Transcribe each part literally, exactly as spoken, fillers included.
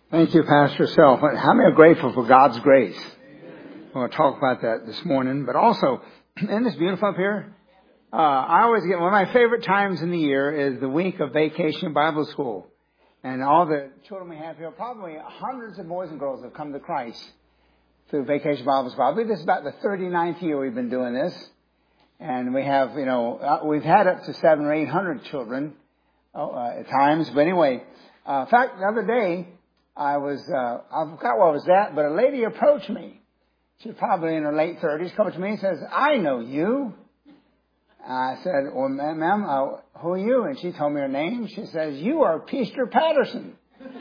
Thank you, Pastor Self. How many are grateful for God's grace? We're going to talk about that this morning. But also, isn't this beautiful up here? Uh, I always get, one of my favorite times in the year is the week of Vacation Bible School. And all the children we have here, probably hundreds of boys and girls have come to Christ through Vacation Bible School. I believe this is about the thirty-ninth year we've been doing this. And we have, you know, we've had up to seven or eight hundred children uh, at times. But anyway, uh, in fact, the other day, I was, uh, I forgot where I was at, but a lady approached me. She's probably in her late thirties, comes to me and says, "I know you." I said, "Well, ma'am, uh, who are you?" And she told me her name. She says, "You are Peaster Patterson."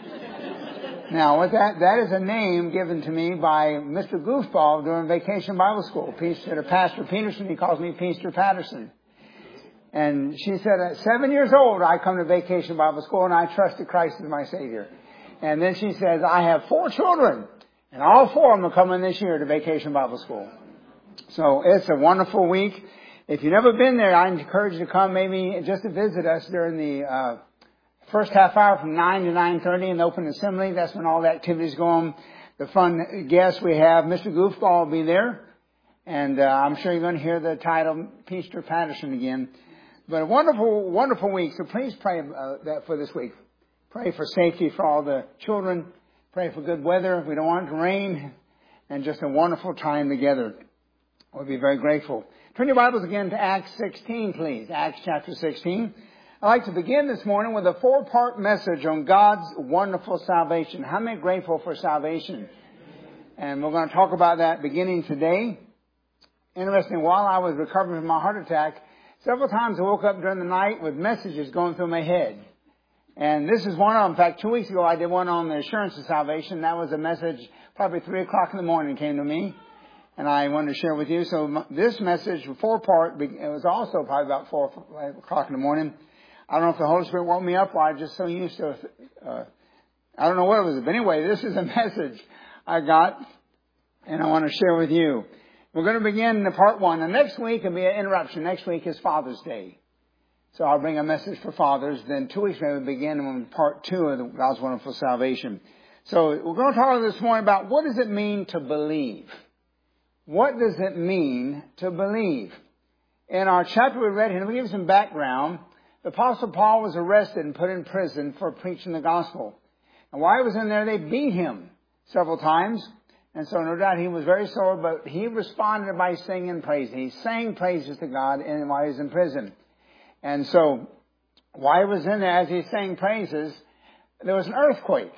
Now, with that, that is a name given to me by Mister Goofball during Vacation Bible School. Peaster, Pastor Peterson, he calls me Peaster Patterson. And she said, at seven years old, I come to Vacation Bible School and I trusted Christ as my Savior. And then she says, I have four children, and all four of them are coming this year to Vacation Bible School. So it's a wonderful week. If you've never been there, I encourage you to come maybe just to visit us during the uh first half hour from nine to nine thirty in the open assembly. That's when all the activities go on. The fun guests we have, Mister Goofball will be there. And uh, I'm sure you're going to hear the title, Peaster Patterson, again. But a wonderful, wonderful week. So please pray uh, that for this week. Pray for safety for all the children. Pray for good weather. We don't want it to rain. And just a wonderful time together. We'll be very grateful. Turn your Bibles again to Acts sixteen, please. Acts chapter sixteen. I'd like to begin this morning with a four-part message on God's wonderful salvation. How many are grateful for salvation? And we're going to talk about that beginning today. Interesting, while I was recovering from my heart attack, several times I woke up during the night with messages going through my head. And this is one of them. In fact, two weeks ago I did one on the assurance of salvation. That was a message probably three o'clock in the morning came to me. And I wanted to share with you. So this message, four-part, it was also probably about four o'clock in the morning. I don't know if the Holy Spirit woke me up or I just so used to, uh, I don't know what it was. But anyway, this is a message I got and I want to share with you. We're going to begin the part one. And next week will be an interruption. Next week is Father's Day. So I'll bring a message for fathers. Then two weeks later, we'll begin on part two of the God's wonderful salvation. So we're going to talk this morning about what does it mean to believe? What does it mean to believe? In our chapter we read here, let me give you some background. The Apostle Paul was arrested and put in prison for preaching the gospel. And while he was in there, they beat him several times. And so no doubt he was very sore, but he responded by singing praise. He sang praises to God while he was in prison. And so while he was in there, as he sang praises, there was an earthquake,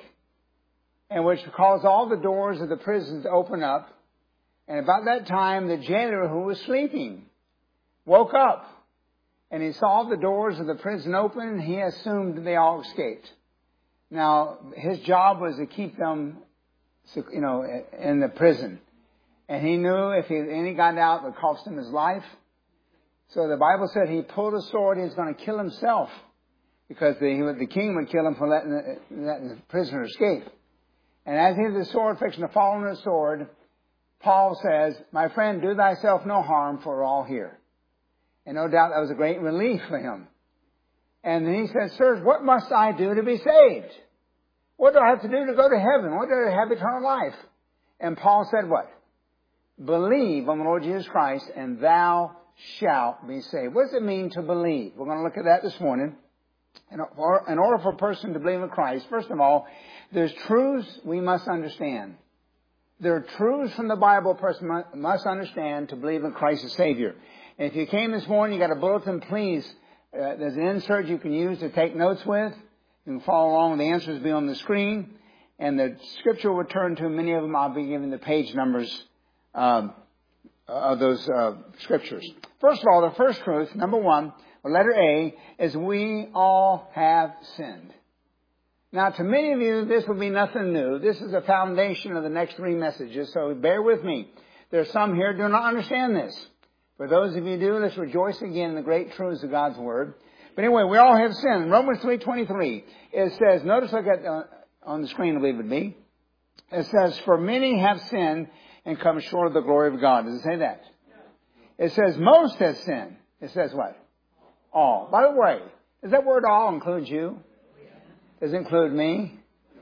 in which caused all the doors of the prison to open up. And about that time, the jailer who was sleeping woke up. And he saw the doors of the prison open, and he assumed they all escaped. Now, his job was to keep them, you know, in the prison. And he knew if he, any got out, it would cost him his life. So the Bible said he pulled a sword, he was going to kill himself. Because the, the king would kill him for letting the, letting the prisoner escape. And as he had the sword fixing to fall on his sword, Paul says, "My friend, do thyself no harm, for we're all here." And no doubt that was a great relief for him. And then he said, "Sirs, what must I do to be saved? What do I have to do to go to heaven? What do I have eternal life?" And Paul said what? "Believe on the Lord Jesus Christ, and thou shalt be saved." What does it mean to believe? We're going to look at that this morning. In order for a person to believe in Christ, first of all, there's truths we must understand. There are truths from the Bible a person must understand to believe in Christ as Savior. And if you came this morning, you got a bulletin, please. Uh, there's an insert you can use to take notes with. You can follow along. The answers will be on the screen. And the scripture will turn to many of them. I'll be giving the page numbers um, of those uh, scriptures. First of all, the first truth, number one, or letter A, is we all have sinned. Now, to many of you, this will be nothing new. This is the foundation of the next three messages, so bear with me. There are some here who do not understand this. For those of you who do, let's rejoice again in the great truths of God's Word. But anyway, we all have sinned. Romans three twenty-three, it says, notice look at uh, on the screen, I believe it would be. It says, "For many have sinned and come short of the glory of God." Does it say that? It says, most have sinned. It says what? All. By the way, does that word all include you? Does it include me?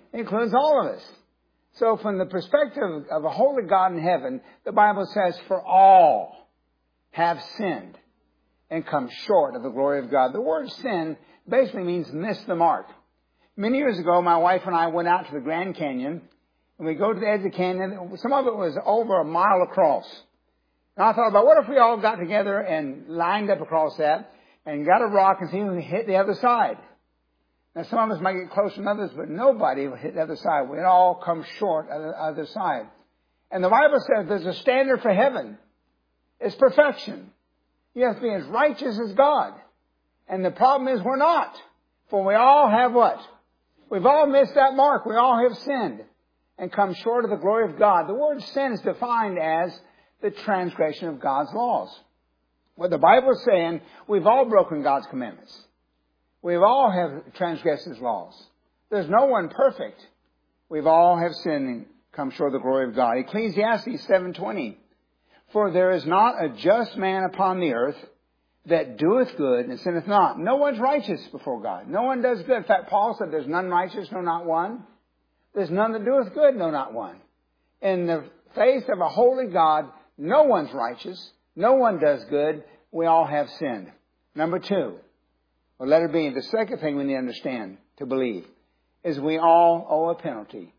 It includes all of us. So from the perspective of a holy God in heaven, the Bible says, for all have sinned and come short of the glory of God. The word sin basically means miss the mark. Many years ago, my wife and I went out to the Grand Canyon, and we go to the edge of the canyon. Some of it was over a mile across. And I thought about, what if we all got together and lined up across that and got a rock and see if we hit the other side? Now, some of us might get closer than others, but nobody will hit the other side. We'd all come short of the other side. And the Bible says there's a standard for heaven. It's perfection. You have to be as righteous as God. And the problem is we're not. For we all have what? We've all missed that mark. We all have sinned and come short of the glory of God. The word sin is defined as the transgression of God's laws. What the Bible is saying, we've all broken God's commandments. We've all have transgressed His laws. There's no one perfect. We've all have sinned and come short of the glory of God. Ecclesiastes seven twenty. For there is not a just man upon the earth that doeth good and sinneth not. No one's righteous before God. No one does good. In fact, Paul said there's none righteous, no, not one. There's none that doeth good, no, not one. In the face of a holy God, no one's righteous. No one does good. We all have sinned. Number two, or let it be, the second thing we need to understand, to believe, is we all owe a penalty.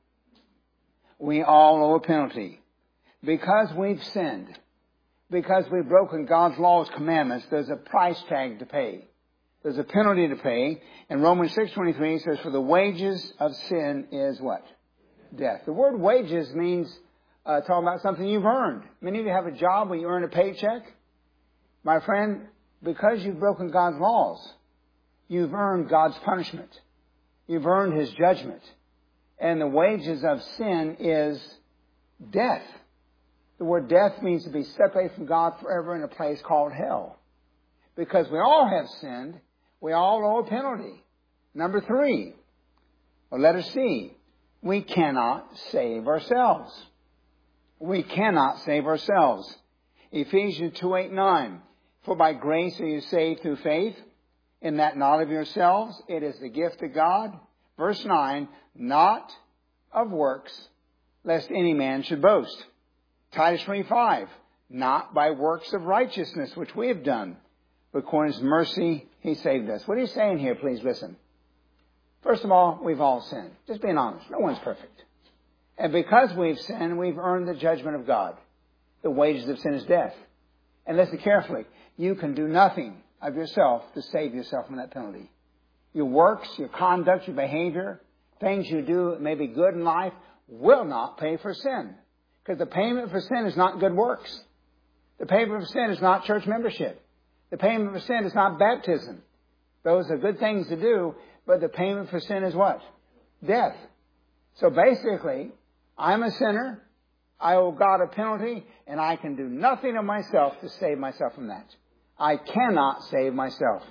We all owe a penalty. Because we've sinned, because we've broken God's laws, commandments, there's a price tag to pay. There's a penalty to pay. And Romans six twenty-three says, for the wages of sin is what? Death. The word wages means uh, talking about something you've earned. Many of you have a job where you earn a paycheck. My friend, because you've broken God's laws, you've earned God's punishment. You've earned His judgment. And the wages of sin is death. The word death means to be separated from God forever in a place called hell. Because we all have sinned, we all owe a penalty. Number three, or letter C, we cannot save ourselves. We cannot save ourselves. Ephesians two, eight, nine. For by grace are you saved through faith, in that not of yourselves, it is the gift of God. Verse nine, not of works, lest any man should boast. Titus three, five, not by works of righteousness which we have done, but according to His mercy He saved us. What He's saying here, please listen. First of all, we've all sinned. Just being honest. No one's perfect. And because we've sinned, we've earned the judgment of God. The wages of sin is death. And listen carefully. You can do nothing of yourself to save yourself from that penalty. Your works, your conduct, your behavior, things you do that may be good in life will not pay for sin. Because the payment for sin is not good works. The payment for sin is not church membership. The payment for sin is not baptism. Those are good things to do, but the payment for sin is what? Death. So basically, I'm a sinner, I owe God a penalty, and I can do nothing of myself to save myself from that. I cannot save myself.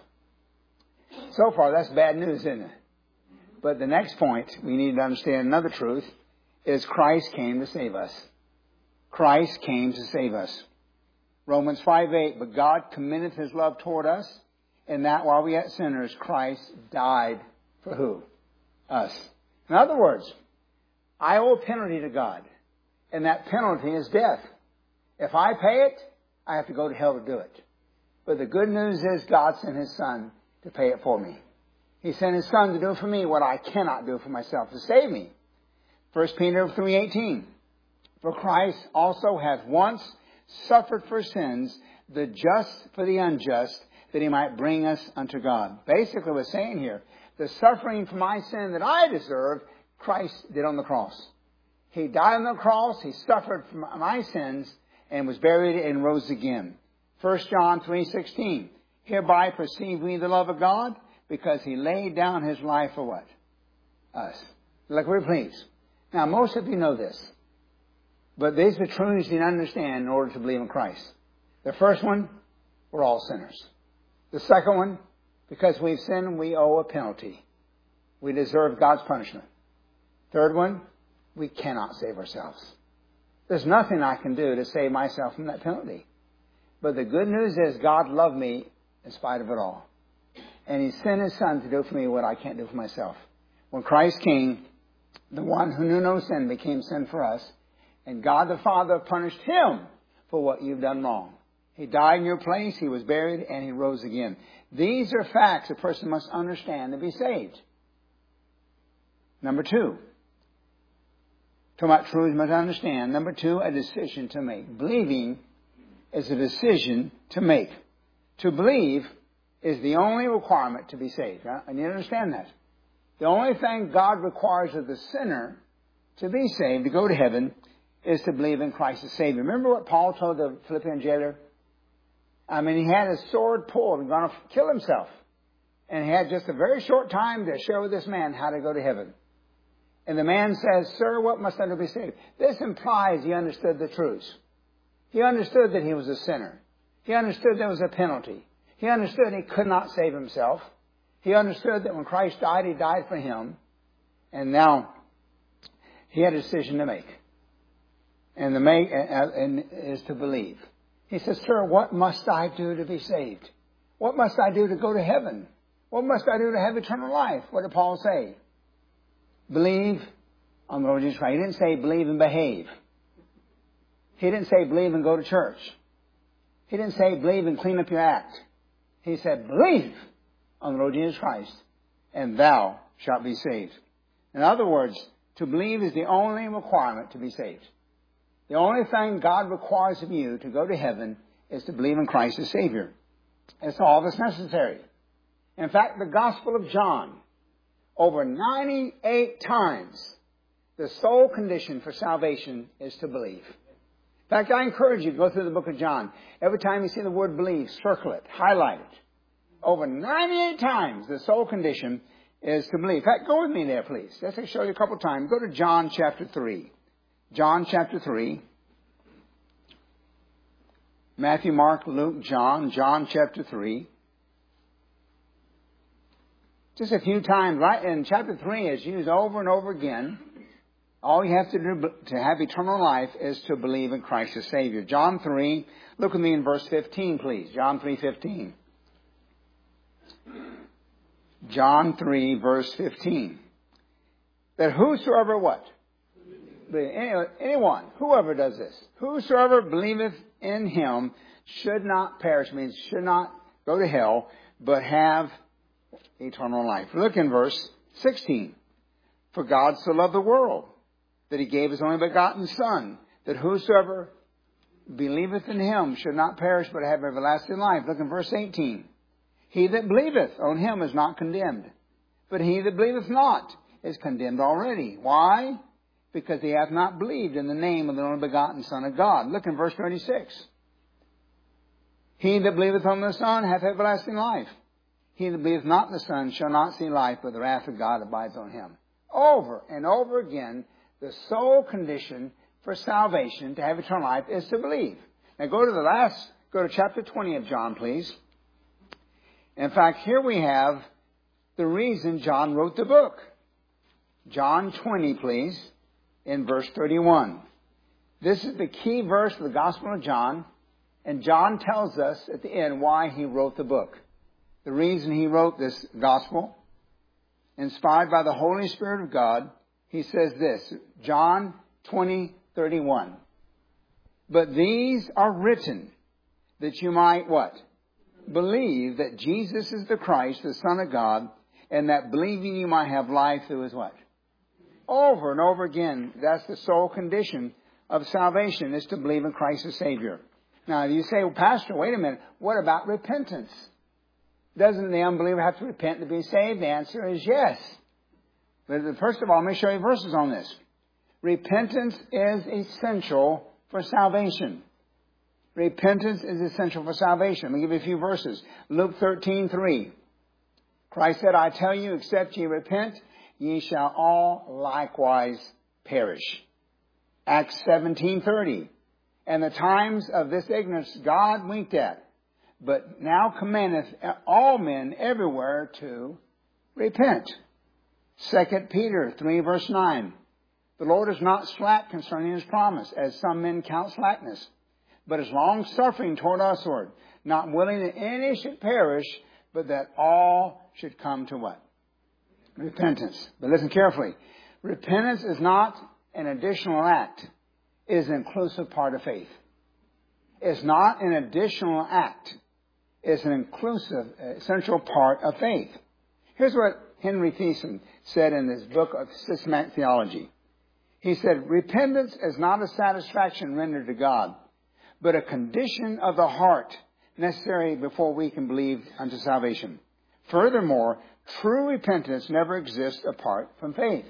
So far, that's bad news, isn't it? But the next point, we need to understand another truth, is Christ came to save us. Christ came to save us. Romans five, eight, but God commendeth His love toward us, in that while we yet sinners, Christ died for who? Us. In other words, I owe a penalty to God, and that penalty is death. If I pay it, I have to go to hell to do it. But the good news is God sent His Son to pay it for me. He sent His Son to do for me what I cannot do for myself, to save me. First Peter three, eighteen. For Christ also hath once suffered for sins, the just for the unjust, that He might bring us unto God. Basically, we're saying here, the suffering for my sin that I deserve, Christ did on the cross. He died on the cross, He suffered for my sins, and was buried and rose again. First John three, sixteen. Hereby perceive we the love of God, because He laid down His life for what? Us. Like we're pleased. Now, most of you know this. But these are the truths you need to understand in order to believe in Christ. The first one, we're all sinners. The second one, because we've sinned, we owe a penalty. We deserve God's punishment. Third one, we cannot save ourselves. There's nothing I can do to save myself from that penalty. But the good news is God loved me in spite of it all. And He sent His Son to do for me what I can't do for myself. When Christ came, The one who knew no sin became sin for us. And God the Father punished him for what you've done wrong. He died in your place, he was buried, and he rose again. These are facts a person must understand to be saved. Number two. Talking about truths you must understand. Number two, a decision to make. Believing is a decision to make. To believe is the only requirement to be saved. Huh? And you understand that. The only thing God requires of the sinner to be saved, to go to heaven, is to believe in Christ as Savior. Remember what Paul told the Philippian jailer? I mean, he had his sword pulled and going to kill himself. And he had just a very short time to show this man how to go to heaven. And the man says, "Sir, what must I do to be saved?" This implies he understood the truths. He understood that he was a sinner. He understood there was a penalty. He understood he could not save himself. He understood that when Christ died, he died for him. And now he had a decision to make. And the make and is to believe. He says, "Sir, what must I do to be saved? What must I do to go to heaven? What must I do to have eternal life?" What did Paul say? Believe on the Lord Jesus Christ. He didn't say believe and behave. He didn't say believe and go to church. He didn't say believe and clean up your act. He said believe on the Lord Jesus Christ, and thou shalt be saved. In other words, to believe is the only requirement to be saved. The only thing God requires of you to go to heaven is to believe in Christ as Savior. That's all that's necessary. In fact, the Gospel of John, over ninety-eight times, the sole condition for salvation is to believe. In fact, I encourage you to go through the book of John. Every time you see the word believe, circle it, highlight it. Over ninety-eight times, the sole condition is to believe. In fact, go with me there, please. Let's show you a couple of times. Go to John chapter three. John chapter three. Matthew, Mark, Luke, John. John chapter three. Just a few times, right? And chapter three is used over and over again. All you have to do to have eternal life is to believe in Christ as Savior. John three. Look with me in verse fifteen, please. John three fifteen. John three, verse fifteen. That whosoever what? Anyone, whoever does this, whosoever believeth in him should not perish, means should not go to hell, but have eternal life. Look in verse sixteen. For God so loved the world that he gave his only begotten Son, that whosoever believeth in him should not perish, but have everlasting life. Look in verse eighteen. He that believeth on him is not condemned, but he that believeth not is condemned already. Why? Because he hath not believed in the name of the only begotten Son of God. Look in verse twenty-six. He that believeth on the Son hath everlasting life. He that believeth not in the Son shall not see life, but the wrath of God abides on him. Over and over again, the sole condition for salvation, to have eternal life, is to believe. Now go to the last, go to chapter twenty of John, please. In fact, here we have the reason John wrote the book. John twenty, please, in verse thirty-one. This is the key verse of the Gospel of John, and John tells us at the end why he wrote the book. The reason he wrote this Gospel, inspired by the Holy Spirit of God, he says this, John twenty, thirty-one. But these are written that you might what? Believe that Jesus is the Christ, the Son of God, and that believing you might have life through his what? Over and over again, that's the sole condition of salvation, is to believe in Christ as Savior. Now, you say, well, Pastor, wait a minute, what about repentance? Doesn't the unbeliever have to repent to be saved? The answer is yes. But first of all, let me show you verses on this. Repentance is essential for salvation. Repentance is essential for salvation. Let me give you a few verses. Luke thirteen, three. Christ said, I tell you, except ye repent, ye shall all likewise perish. Acts seventeen, thirty. And the times of this ignorance God winked at, but now commandeth all men everywhere to repent. Second Peter three, verse nine. The Lord is not slack concerning his promise, as some men count slackness, but is long-suffering toward usward, not willing that any should perish, but that all should come to what? Repentance. But listen carefully. Repentance is not an additional act. It is an inclusive part of faith. It's not an additional act. It's an inclusive, essential part of faith. Here's what Henry Thiessen said in his book of Systematic Theology. He said, repentance is not a satisfaction rendered to God, but a condition of the heart necessary before we can believe unto salvation. Furthermore, true repentance never exists apart from faith.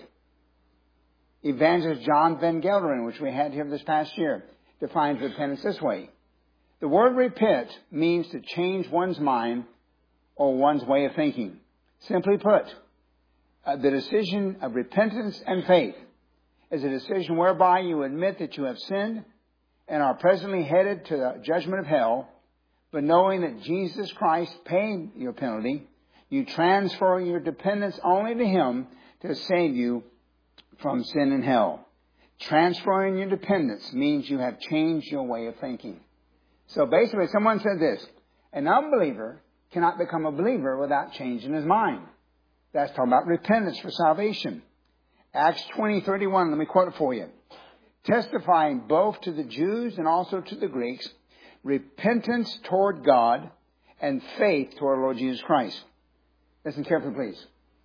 Evangelist John Van Gelderen, which we had here this past year, defines repentance this way. The word repent means to change one's mind or one's way of thinking. Simply put, uh, the decision of repentance and faith is a decision whereby you admit that you have sinned and are presently headed to the judgment of hell, but knowing that Jesus Christ paid your penalty, you transfer your dependence only to Him to save you from sin and hell. Transferring your dependence means you have changed your way of thinking. So basically, someone said this, an unbeliever cannot become a believer without changing his mind. That's talking about repentance for salvation. Acts twenty thirty-one, let me quote it for you. Testifying both to the Jews and also to the Greeks, repentance toward God and faith toward our Lord Jesus Christ. Listen carefully, please.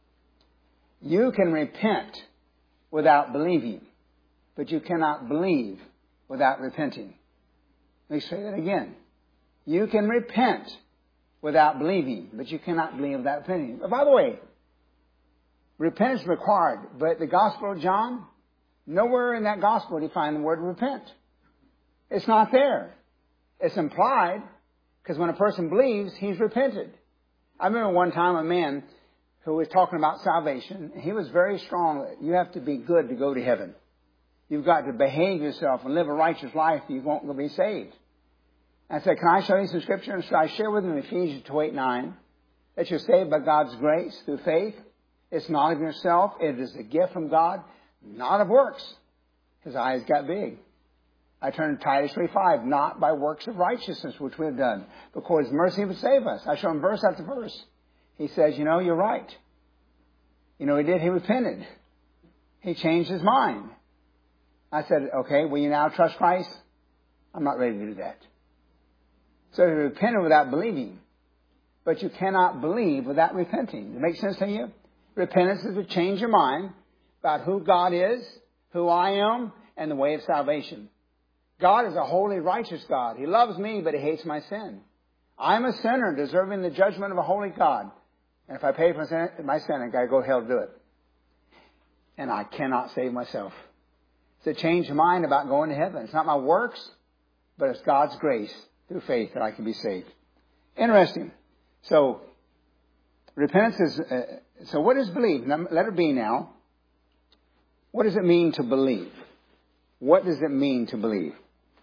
You can repent without believing, but you cannot believe without repenting. Let me say that again. You can repent without believing, but you cannot believe without repenting. But by the way, repentance is required, but the Gospel of John, nowhere in that Gospel do you find the word repent. It's not there. It's implied, because when a person believes, he's repented. I remember one time a man who was talking about salvation. He was very strong. You have to be good to go to heaven. You've got to behave yourself and live a righteous life. You won't be saved. I said, can I show you some scripture? And so I share with him Ephesians two, eight, nine, that you're saved by God's grace through faith. It's not of yourself. It is a gift from God, not of works. His eyes got big. I turned to Titus three five, not by works of righteousness which we have done, because mercy would save us. I show him verse after verse. He says, you know, you're right. You know, he did. He repented. He changed his mind. I said, okay, will you now trust Christ? I'm not ready to do that. So he repented without believing. But you cannot believe without repenting. Does it make sense to you? Repentance is to change your mind about who God is, who I am, and the way of salvation. God is a holy, righteous God. He loves me, but He hates my sin. I'm a sinner deserving the judgment of a holy God. And if I pay for my sin, I've got to go to hell to do it. And I cannot save myself. It's to change your mind about going to heaven. It's not my works, but it's God's grace through faith that I can be saved. Interesting. So, repentance is, uh, so what is believe? Letter B now. What does it mean to believe? What does it mean to believe?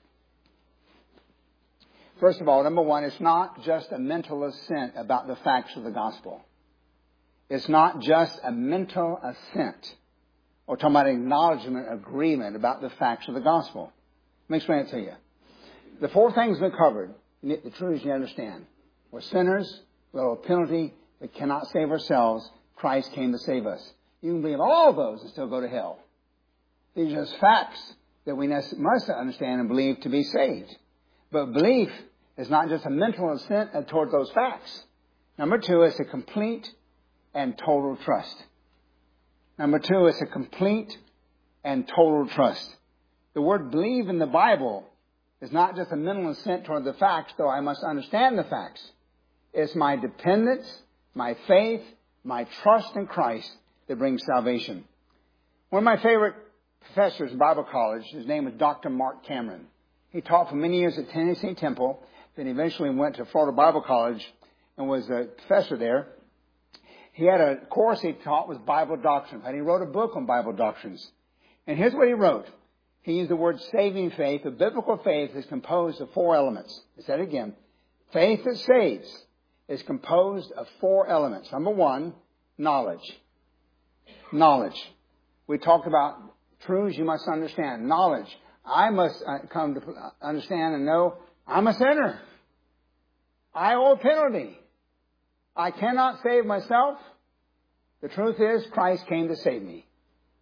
First of all, number one, it's not just a mental assent about the facts of the gospel. It's not just a mental assent or talking about acknowledgement, agreement about the facts of the gospel. Let me explain it to you. The four things we covered, the truths you understand. We're sinners, we owe a penalty, we cannot save ourselves. Christ came to save us. You can believe all those and still go to hell. These are just facts that we must understand and believe to be saved. But belief is not just a mental assent toward those facts. Number two, it's a complete and total trust. Number two, it's a complete and total trust. The word believe in the Bible is not just a mental assent toward the facts, though I must understand the facts. It's my dependence, my faith, my trust in Christ that brings salvation. One of my favorite professors in Bible college, his name was Doctor Mark Cameron. He taught for many years at Tennessee Temple, then eventually went to Florida Bible College and was a professor there. He had a course he taught was Bible doctrine, and he wrote a book on Bible doctrines. And here's what he wrote. He used the word saving faith. The biblical faith is composed of four elements. I said it again. Faith that saves is composed of four elements. Number one, knowledge. Knowledge. We talked about truths you must understand. Knowledge. I must come to understand and know I'm a sinner. I owe a penalty. I cannot save myself. The truth is Christ came to save me.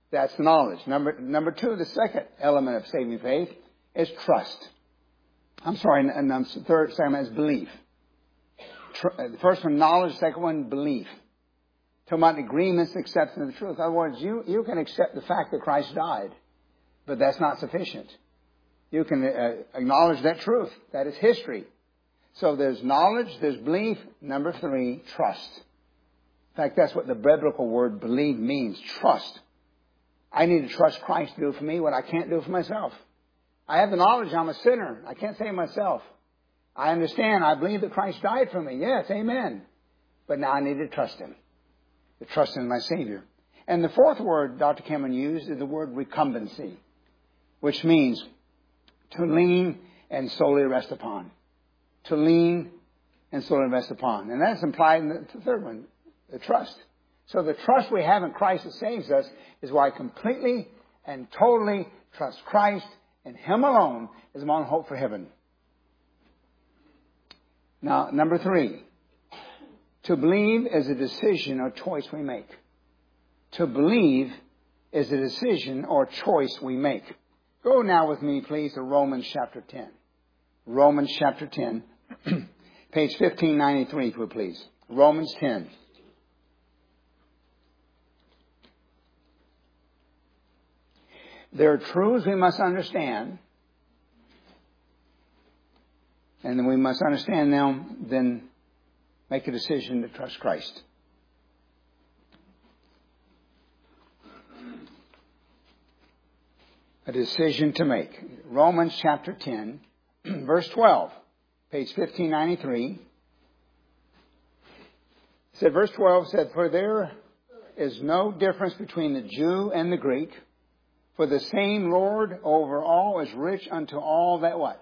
That's knowledge. Number, number two, the second element of saving faith is trust. I'm sorry, and the third segment is belief. Tr- the first one, knowledge. The second one, belief. Talking about agreements, acceptance of the truth. In other words, you, you can accept the fact that Christ died, but that's not sufficient. You can uh, acknowledge that truth. That is history. So there's knowledge, there's belief. Number three, trust. In fact, that's what the biblical word believe means, trust. I need to trust Christ to do for me what I can't do for myself. I have the knowledge I'm a sinner. I can't save myself. I understand. I believe that Christ died for me. Yes, amen. But now I need to trust Him. To trust in my Savior. And the fourth word Doctor Cameron used is the word recumbency, which means to lean and solely rest upon. To lean and solely rest upon. And that's implied in the third one, the trust. So the trust we have in Christ that saves us is why I completely and totally trust Christ and Him alone is my only hope for heaven. Now, number three. To believe is a decision or choice we make. To believe is a decision or choice we make. Go now with me, please, to Romans chapter ten. Romans chapter ten, page fifteen ninety-three, if you would please. Romans ten. There are truths we must understand, and then we must understand them, then make a decision to trust Christ. A decision to make. Romans chapter ten, verse twelve, page fifteen ninety-three. Said, verse twelve said, for there is no difference between the Jew and the Greek, for the same Lord over all is rich unto all that what?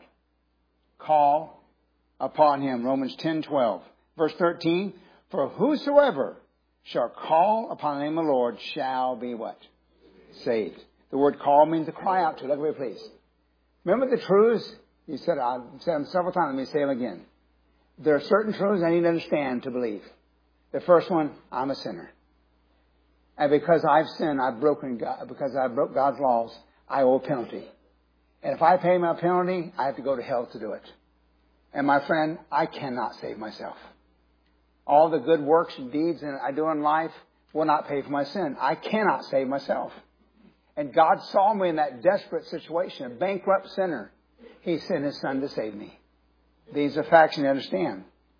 Call upon Him. Romans ten twelve. Verse thirteen, for whosoever shall call upon the name of the Lord shall be what? Saved. The word call means to cry out to. Look at me, please. Remember the truths? You said, I've said them several times. Let me say them again. There are certain truths I need to understand to believe. The first one, I'm a sinner. And because I've sinned, I've broken God, because I broke God's laws, I owe a penalty. And if I pay my penalty, I have to go to hell to do it. And my friend, I cannot save myself. All the good works and deeds that I do in life will not pay for my sin. I cannot save myself. And God saw me in that desperate situation, a bankrupt sinner. He sent His Son to save me. These are facts you understand.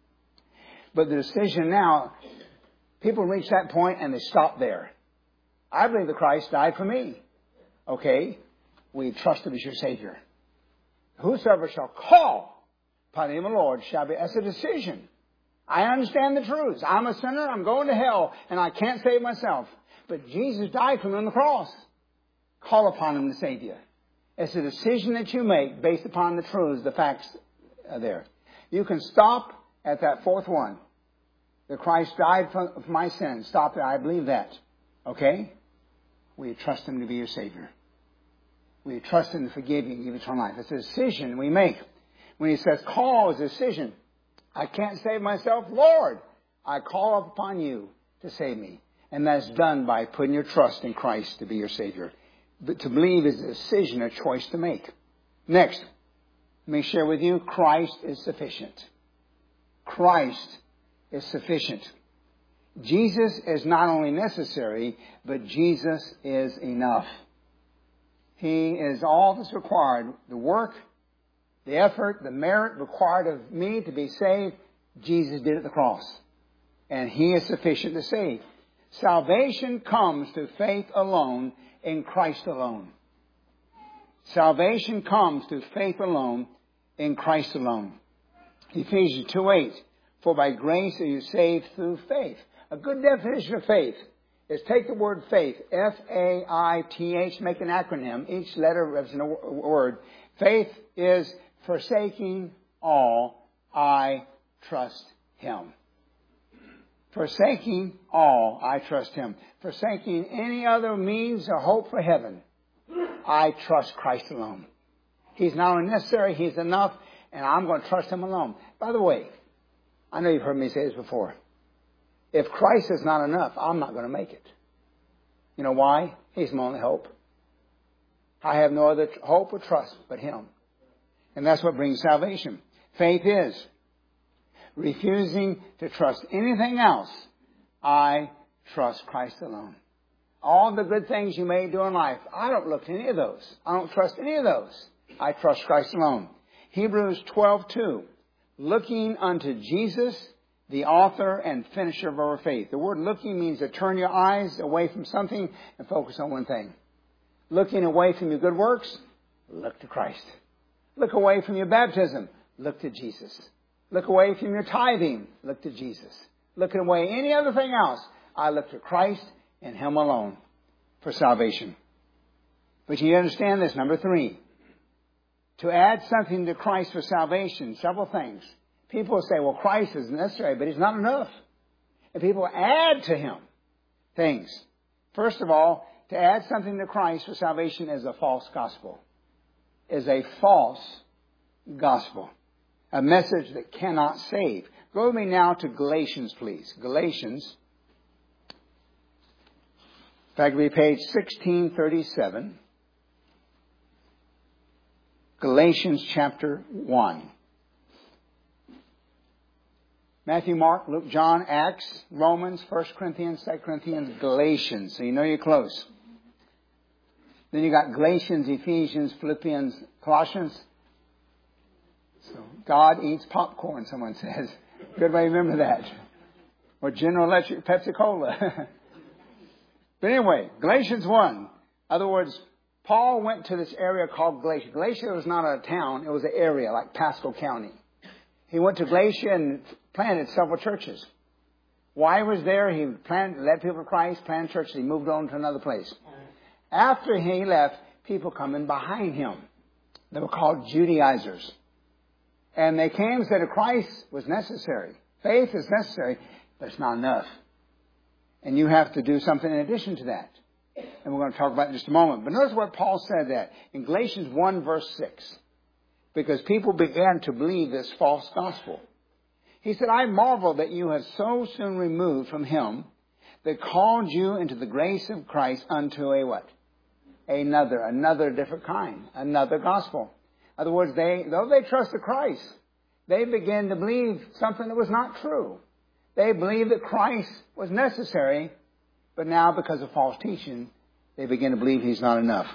But the decision now, people reach that point and they stop there. I believe that Christ died for me. Okay, we trust Him as your Savior. Whosoever shall call upon the name of the Lord shall be. That's a decision. I understand the truths. I'm a sinner. I'm going to hell. And I can't save myself. But Jesus died for me on the cross. Call upon Him to save you. It's a decision that you make based upon the truths, the facts are there. You can stop at that fourth one. That Christ died for my sins. Stop there. I believe that. Okay? Will you trust Him to be your Savior? Will you trust Him to forgive you and give you eternal life? It's a decision we make. When He says call, it's a decision. I can't save myself. Lord, I call upon You to save me. And that's done by putting your trust in Christ to be your Savior. But to believe is a decision, a choice to make. Next, let me share with you, Christ is sufficient. Christ is sufficient. Jesus is not only necessary, but Jesus is enough. He is all that's required. The work, the effort, the merit required of me to be saved, Jesus did at the cross. And He is sufficient to save. Salvation comes through faith alone in Christ alone. Salvation comes through faith alone in Christ alone. Ephesians two eight. For by grace are you saved through faith. A good definition of faith is take the word faith, F A I T H, make an acronym. Each letter represents a word. Faith is forsaking all, I trust Him. Forsaking all, I trust Him. Forsaking any other means or hope for heaven, I trust Christ alone. He's not only necessary, He's enough, and I'm going to trust Him alone. By the way, I know you've heard me say this before. If Christ is not enough, I'm not going to make it. You know why? He's my only hope. I have no other hope or trust but Him. And that's what brings salvation. Faith is refusing to trust anything else. I trust Christ alone. All the good things you may do in life, I don't look to any of those. I don't trust any of those. I trust Christ alone. Hebrews twelve two. Looking unto Jesus, the author and finisher of our faith. The word looking means to turn your eyes away from something and focus on one thing. Looking away from your good works, look to Christ. Look away from your baptism, look to Jesus. Look away from your tithing, look to Jesus. Looking away any other thing else, I look to Christ and Him alone for salvation. But you understand this, number three. To add something to Christ for salvation, several things. People say, well, Christ is necessary, but He's not enough. And people add to Him things. First of all, to add something to Christ for salvation is a false gospel. Is a false gospel. A message that cannot save. Go with me now to Galatians, please. Galatians. In fact, it'll be page sixteen thirty-seven. Galatians chapter one. Matthew, Mark, Luke, John, Acts, Romans, First Corinthians, Second Corinthians, Galatians. So you know you're close. Then you got Galatians, Ephesians, Philippians, Colossians. So God eats popcorn, someone says. Good way to remember that. Or General Electric Pepsi Cola. But anyway, Galatians one. In other words, Paul went to this area called Galatia. Galatia was not a town. It was an area like Pasco County. He went to Galatia and planted several churches. While he was there, he planted, led people to Christ, planted churches. He moved on to another place. After he left, people coming behind him. They were called Judaizers. And they came and said that Christ was necessary. Faith is necessary, but it's not enough. And you have to do something in addition to that. And we're going to talk about it in just a moment. But notice what Paul said that in Galatians one verse six. Because people began to believe this false gospel. He said, I marvel that you have so soon removed from Him that called you into the grace of Christ unto a what? Another, another different kind, another gospel. In other words, they, though they trusted Christ, they began to believe something that was not true. They believed that Christ was necessary, but now because of false teaching, they begin to believe He's not enough.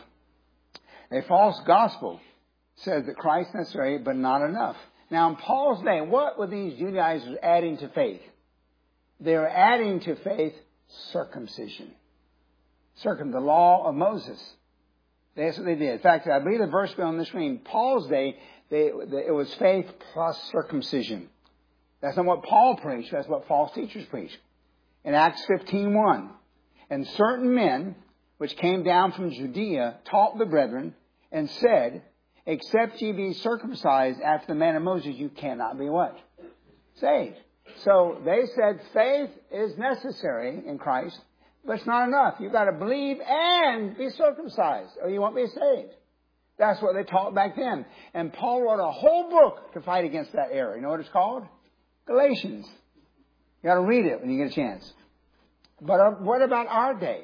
A false gospel says that Christ is necessary, but not enough. Now, in Paul's day, what were these Judaizers adding to faith? They were adding to faith circumcision. Circum, the law of Moses. That's what they did. In fact, I believe the verse on the screen, Paul's day, they, they, it was faith plus circumcision. That's not what Paul preached. That's what false teachers preach. In Acts fifteen one, and certain men which came down from Judea taught the brethren and said, except ye be circumcised after the manner of Moses, you cannot be what? Saved. So they said faith is necessary in Christ, but it's not enough. You've got to believe and be circumcised, or you won't be saved. That's what they taught back then. And Paul wrote a whole book to fight against that error. You know what it's called? Galatians. You got to read it when you get a chance. But uh, what about our day?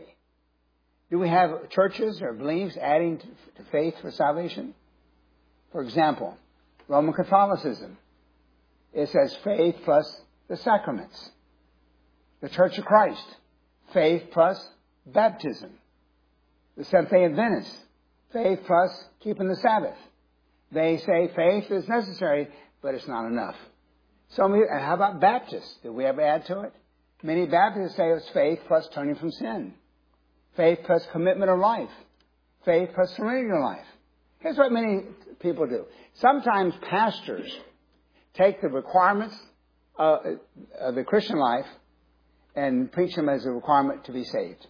Do we have churches or beliefs adding to, to faith for salvation? For example, Roman Catholicism. It says faith plus the sacraments. The Church of Christ. Faith plus baptism. The Seventh-day Adventists. Faith plus keeping the Sabbath. They say faith is necessary, but it's not enough. Some of you, and how about Baptists? Did we ever add to it? Many Baptists say it's faith plus turning from sin. Faith plus commitment of life. Faith plus surrendering of life. Here's what many people do. Sometimes pastors take the requirements of, of the Christian life and preach them as a requirement to be saved.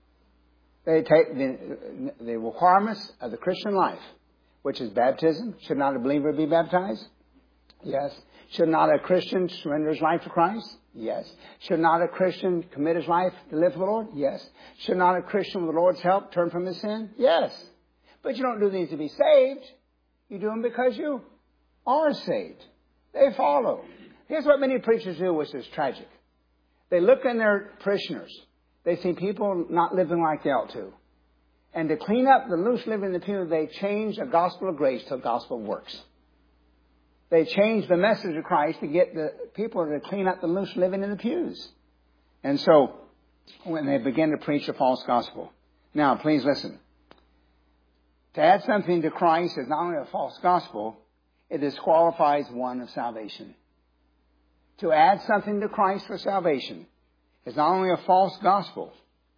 They take the, the requirements of the Christian life, which is baptism. Should not a believer be baptized? Yes. Should not a Christian surrender his life to Christ? Yes. Should not a Christian commit his life to live for the Lord? Yes. Should not a Christian with the Lord's help turn from his sin? Yes. But you don't do these to be saved. You do them because you are saved. They follow. Here's what many preachers do, which is tragic. They look in their parishioners. They see people not living like they ought to. And to clean up the loose living in the pew, they changed a gospel of grace to a gospel of works. They changed the message of Christ to get the people to clean up the loose living in the pews. And so, when they begin to preach a false gospel. Now, please listen. To add something to Christ is not only a false gospel, it disqualifies one of salvation. To add something to Christ for salvation is not only a false gospel,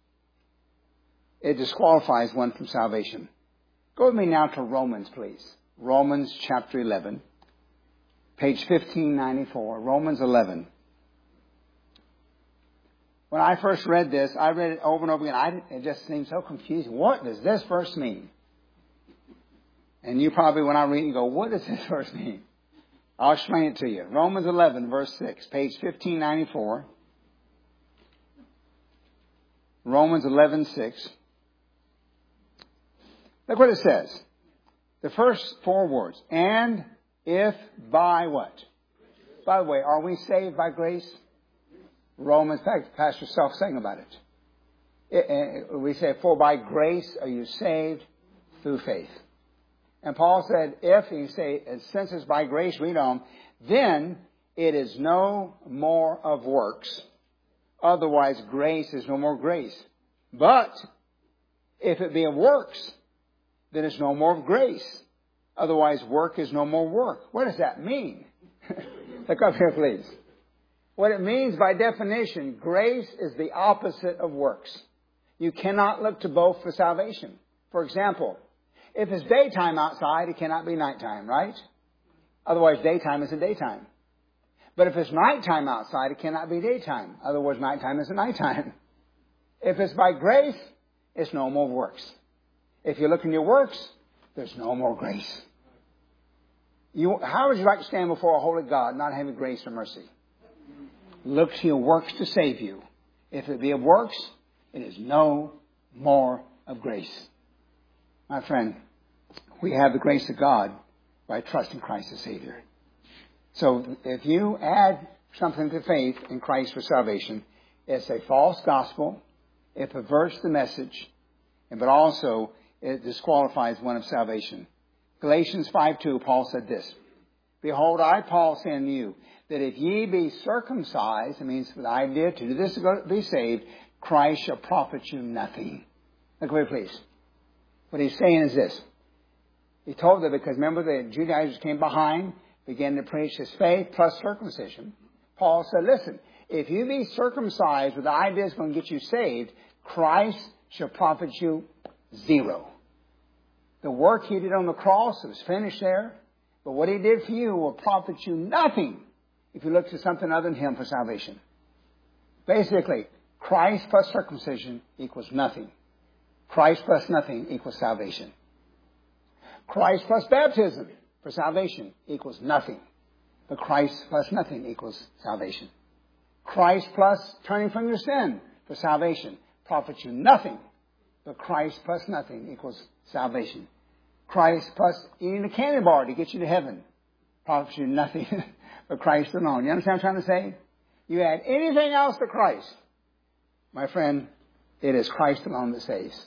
it disqualifies one from salvation. Go with me now to Romans, please. Romans chapter eleven. Page fifteen ninety-four, Romans eleven. When I first read this, I read it over and over again. I, it just seemed so confusing. What does this verse mean? And you probably, when I read it, go, what does this verse mean? I'll explain it to you. Romans eleven, verse six, page fifteen ninety-four. Romans eleven, six. Look what it says. The first four words. And if by what? By the way, are we saved by grace? Romans, in fact, Pastor Self sang about it. it, it we say, for by grace are you saved through faith. And Paul said, if you say, since it's by grace, read on, then it is no more of works. Otherwise, grace is no more grace. But if it be of works, then it's no more of grace. Otherwise, work is no more work. What does that mean? Look up here, please. What it means by definition, grace is the opposite of works. You cannot look to both for salvation. For example, if it's daytime outside, it cannot be nighttime, right? Otherwise, daytime isn't daytime. But if it's nighttime outside, it cannot be daytime. Otherwise, nighttime isn't nighttime. If it's by grace, it's no more works. If you look in your works, there's no more grace. You, how would you like to stand before a holy God not having grace or mercy? Look to your works to save you. If it be of works, it is no more of grace. My friend, we have the grace of God by trusting Christ as Savior. So if you add something to faith in Christ for salvation, it's a false gospel. It perverts the message, but also it disqualifies one of salvation. Galatians five two, Paul said this. Behold, I, Paul, say unto you, that if ye be circumcised, it means with the idea to do this to be saved, Christ shall profit you nothing. Look away, please. What he's saying is this. He told them, because remember the Judaizers came behind, began to preach his faith plus circumcision. Paul said, listen, if you be circumcised with the idea it's going to get you saved, Christ shall profit you zero. The work he did on the cross was finished there, but what he did for you will profit you nothing if you look to something other than him for salvation. Basically, Christ plus circumcision equals nothing. Christ plus nothing equals salvation. Christ plus baptism for salvation equals nothing. But Christ plus nothing equals salvation. Christ plus turning from your sin for salvation profits you nothing. But Christ plus nothing equals salvation. Christ plus eating a candy bar to get you to heaven profits you nothing but Christ alone. You understand what I'm trying to say? You add anything else to Christ, my friend, it is Christ alone that saves.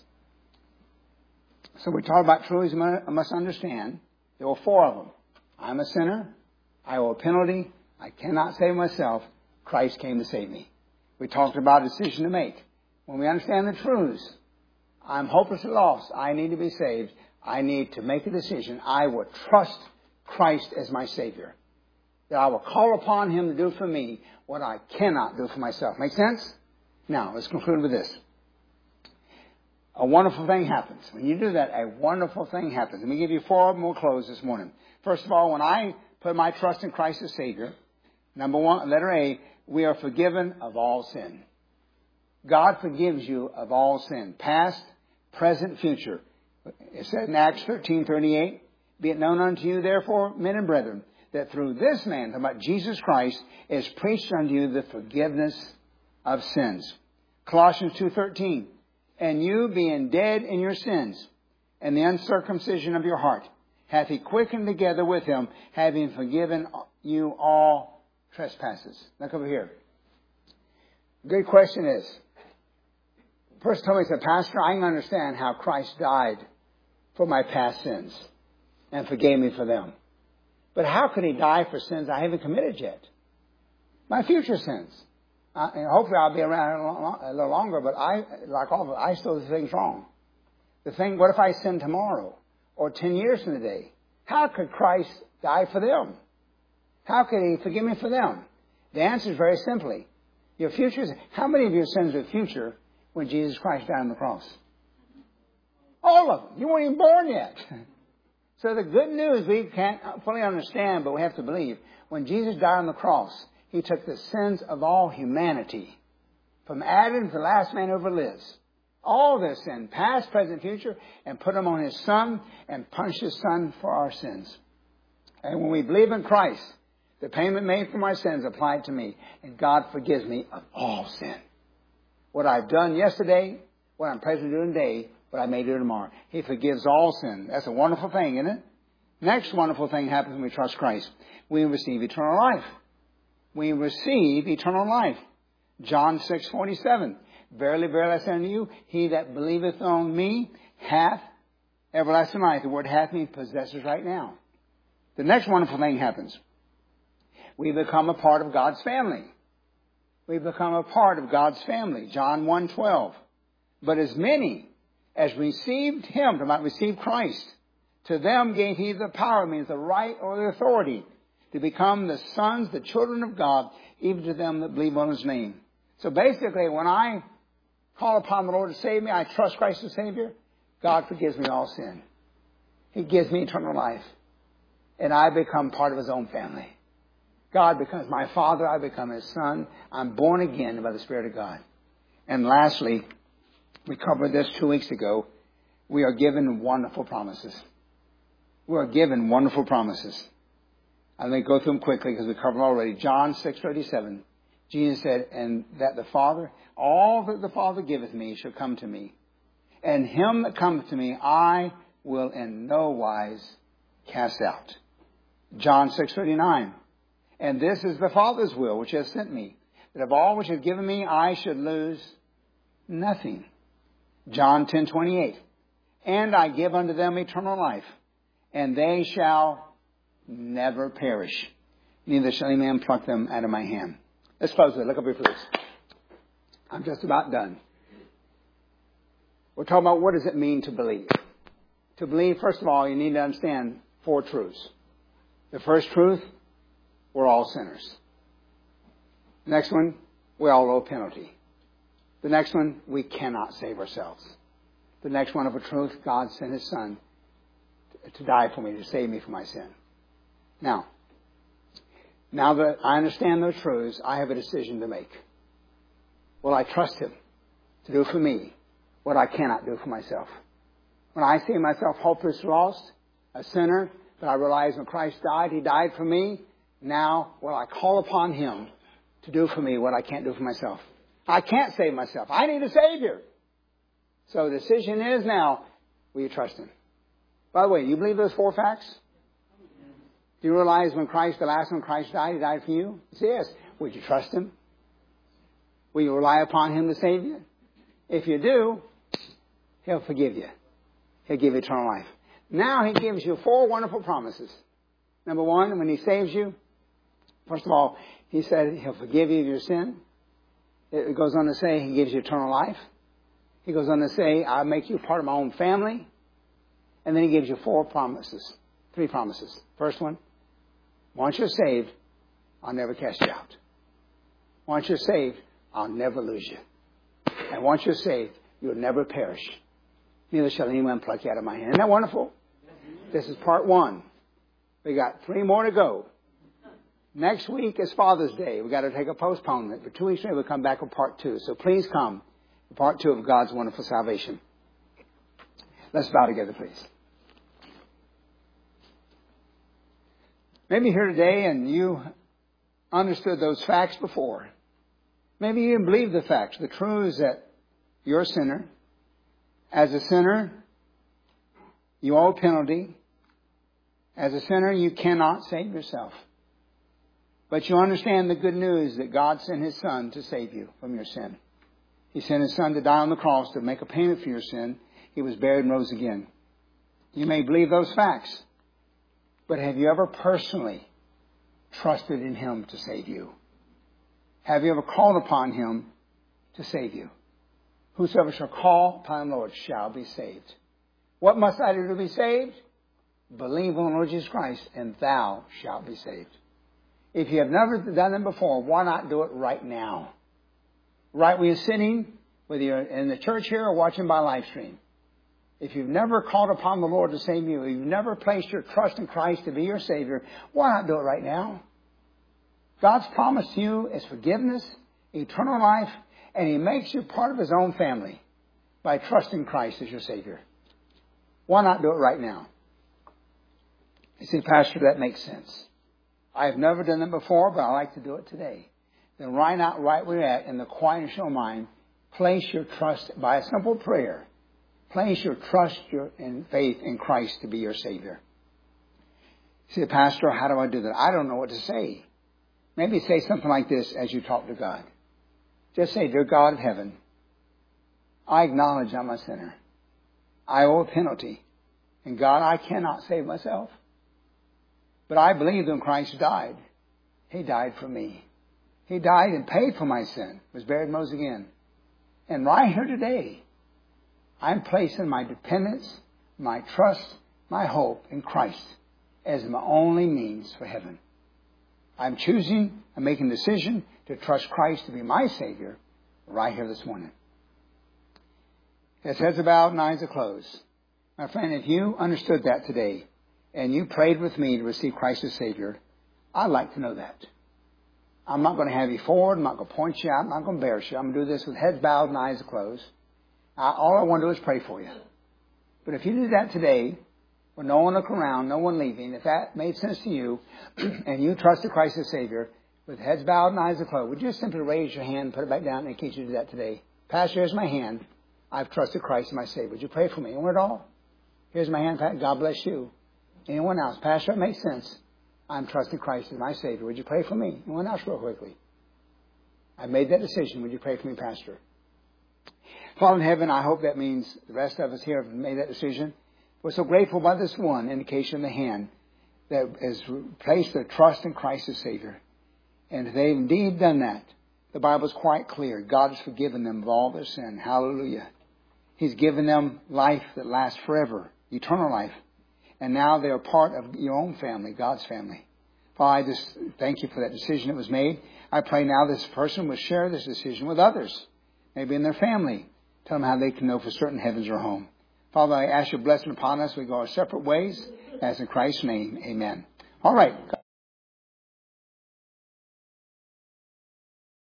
So we talk about truths I must understand. There were four of them. I'm a sinner. I owe a penalty. I cannot save myself. Christ came to save me. We talked about a decision to make. When we understand the truths, I'm hopelessly lost. I need to be saved. I need to make a decision. I will trust Christ as my Savior. That I will call upon Him to do for me what I cannot do for myself. Make sense? Now, let's conclude with this. A wonderful thing happens. When you do that, a wonderful thing happens. Let me give you four of them. We'll close this morning. First of all, when I put my trust in Christ as Savior, number one, letter A, we are forgiven of all sin. God forgives you of all sin, past, present, future. It said in Acts thirteen thirty-eight, be it known unto you, therefore, men and brethren, that through this man, talking about Jesus Christ, is preached unto you the forgiveness of sins. Colossians two thirteen, and you being dead in your sins and the uncircumcision of your heart, hath he quickened together with him, having forgiven you all trespasses. Look over here. Good question is, person told me, he said, Pastor, I can understand how Christ died for my past sins and forgave me for them. But how could he die for sins I haven't committed yet? My future sins. Uh, and hopefully I'll be around a little, a little longer, but I, like all of it, I still do things wrong. The thing, what if I sin tomorrow or ten years from today? How could Christ die for them? How could he forgive me for them? The answer is very simply, your future, how many of your sins were future when Jesus Christ died on the cross? All of them. You weren't even born yet. So the good news we can't fully understand, but we have to believe. When Jesus died on the cross, he took the sins of all humanity, from Adam to the last man who ever lives, all their sin, past, present, future, and put them on his Son and punished his Son for our sins. And when we believe in Christ, the payment made for my sins applied to me, and God forgives me of all sin. What I've done yesterday, what I'm presently doing today, what I may do tomorrow. He forgives all sin. That's a wonderful thing, isn't it? Next wonderful thing happens when we trust Christ. We receive eternal life. We receive eternal life. John six forty-seven. Verily, verily, I say unto you, he that believeth on me hath everlasting life. The word hath means possesses right now. The next wonderful thing happens. We become a part of God's family. We become a part of God's family. John one twelve. But as many as received him, to not receive Christ, to them gave he the power, means the right or the authority, to become the sons, the children of God, even to them that believe on his name. So basically, when I call upon the Lord to save me, I trust Christ as Savior, God forgives me all sin. He gives me eternal life. And I become part of his own family. God becomes my Father, I become his Son. I'm born again by the Spirit of God. And lastly, we covered this two weeks ago. We are given wonderful promises. We are given wonderful promises. I'm going to go through them quickly because we covered them already. John six thirty-seven. Jesus said, and that the Father, all that the Father giveth me shall come to me. And him that cometh to me, I will in no wise cast out. John six thirty-nine. And this is the Father's will which hath sent me, that of all which hath given me, I should lose nothing. John ten twenty-eight. And I give unto them eternal life, and they shall never perish, neither shall any man pluck them out of my hand. Let's close it. Look up here, please. I'm just about done. We're talking about what does it mean to believe. To believe, first of all, you need to understand four truths. The first truth, we're all sinners. The next one, we all owe a penalty. The next one, we cannot save ourselves. The next one of a truth, God sent his Son to die for me, to save me from my sin. Now, now that I understand those truths, I have a decision to make. Will I trust him to do for me what I cannot do for myself? When I see myself hopeless, lost, a sinner, but I realize when Christ died, he died for me. Now, will I call upon him to do for me what I can't do for myself? I can't save myself. I need a Savior. So the decision is now, will you trust him? By the way, you believe those four facts? Do you realize when Christ, the last one Christ died, he died for you? He says, yes. Would you trust him? Will you rely upon him to save you? If you do, he'll forgive you. He'll give you eternal life. Now he gives you four wonderful promises. Number one, when he saves you, first of all, he said he'll forgive you of your sin. It goes on to say he gives you eternal life. He goes on to say, I'll make you part of my own family. And then he gives you four promises, three promises. First one, once you're saved, I'll never cast you out. Once you're saved, I'll never lose you. And once you're saved, you'll never perish. Neither shall anyone pluck you out of my hand. Isn't that wonderful? This is part one. We got three more to go. Next week is Father's Day. We've got to take a postponement. For two weeks later, we'll come back with part two. So please come for part two of God's wonderful salvation. Let's bow together, please. Maybe you're here today and you understood those facts before. Maybe you didn't believe the facts. The truth is that you're a sinner. As a sinner, you owe a penalty. As a sinner, you cannot save yourself. But you understand the good news that God sent his Son to save you from your sin. He sent His Son to die on the cross to make a payment for your sin. He was buried and rose again. You may believe those facts, but have you ever personally trusted in Him to save you? Have you ever called upon Him to save you? Whosoever shall call upon the Lord shall be saved. What must I do to be saved? Believe on the Lord Jesus Christ, and thou shalt be saved. If you have never done it before, why not do it right now? Right where you're sitting, whether you're in the church here or watching by live stream. If you've never called upon the Lord to save you, if you've never placed your trust in Christ to be your Savior, why not do it right now? God's promised you is forgiveness, eternal life, and He makes you part of His own family by trusting Christ as your Savior. Why not do it right now? You say, Pastor, that makes sense. I have never done it before, but I like to do it today. Then why not right where you're at, in the quietness of your mind, place your trust by a simple prayer. Place your trust your, and faith in Christ to be your Savior. You say, Pastor, how do I do that? I don't know what to say. Maybe say something like this as you talk to God. Just say, Dear God of heaven, I acknowledge I'm a sinner. I owe a penalty. And God, I cannot save myself. But I believe that when Christ died, He died for me. He died and paid for my sin, was buried and rose again. And right here today, I'm placing my dependence, my trust, my hope in Christ as my only means for heaven. I'm choosing, I'm making a decision to trust Christ to be my Savior right here this morning. His heads are bowed and eyes are closed. My friend, if you understood that today and you prayed with me to receive Christ as Savior, I'd like to know that. I'm not going to have you forward. I'm not going to point you out. I'm not going to embarrass you. I'm going to do this with heads bowed and eyes closed. I, all I want to do is pray for you. But if you did that today, with no one looking around, no one leaving, if that made sense to you, and you trusted Christ as Savior, with heads bowed and eyes closed, would you just simply raise your hand and put it back down in case you did that today? Pastor, here's my hand. I've trusted Christ as my Savior. Would you pray for me? Anyone at all? Here's my hand. God bless you. Anyone else? Pastor, it makes sense. I'm trusting Christ as my Savior. Would you pray for me? Anyone else real quickly? I've made that decision. Would you pray for me, Pastor? Father in heaven, I hope that means the rest of us here have made that decision. We're so grateful by this one indication in the hand that has placed their trust in Christ as Savior. And if they've indeed done that, the Bible is quite clear. God has forgiven them of all their sin. Hallelujah. He's given them life that lasts forever, eternal life. And now they are part of your own family, God's family. Father, I just thank you for that decision that was made. I pray now this person will share this decision with others, maybe in their family. Tell them how they can know for certain heaven's their home. Father, I ask your blessing upon us. We go our separate ways. As in Christ's name, amen. All right.